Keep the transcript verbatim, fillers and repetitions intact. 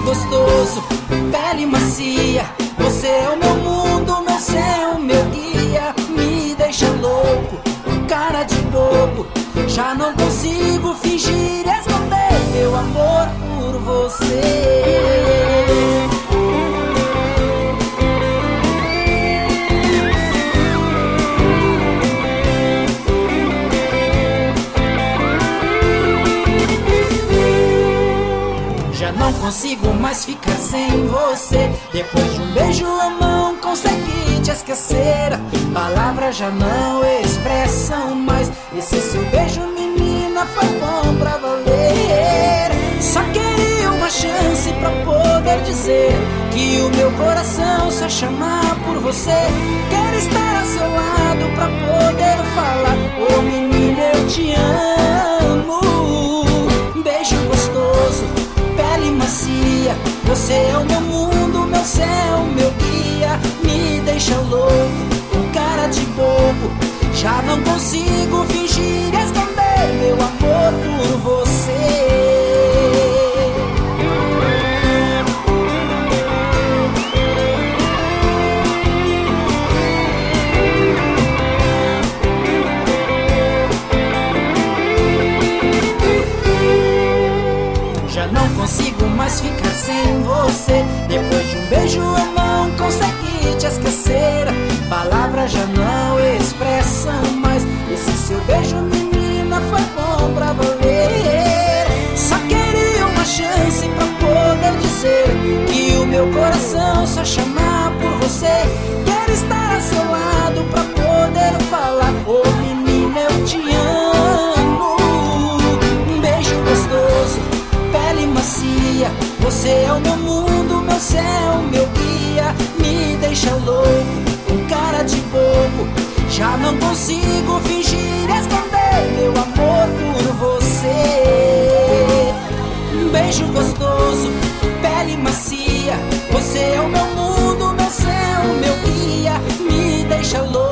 gostoso, pele macia. Você é o meu mundo, meu céu, meu guia. Me deixa louco, cara de bobo. Já não consigo fingir e esconder meu amor por você. Já não consigo mais ficar sem você. Depois de um beijo eu não consegui te esquecer. Palavras já não expressam mais. Esse seu beijo, menina, foi bom pra valer. Só queria uma chance pra poder dizer que o meu coração só chama por você. Quero estar ao seu lado pra poder falar: ô menina, eu te amo. Beijo gostoso, pele macia. Você é o meu mundo, meu céu, meu guia. Me deixa louco, com cara de bobo. Já não consigo fingir e esconder meu amor por você. Já não consigo mais ficar sem você. Depois de um beijo eu não consegui te esquecer. Palavras já não expressam mais. Esse seu beijo, menina, foi bom pra valer. Só queria uma chance pra poder dizer que o meu coração só chama por você. Quero estar ao seu lado pra poder falar: ô menina, eu te amo. Um beijo gostoso, pele macia. Você é o meu mundo, meu céu, meu guia. Me deixa louco, com cara de bobo. Já não consigo fingir e esconder meu amor por você. Um beijo gostoso, pele macia. Você é o meu mundo, meu céu, meu guia. Me deixa louco,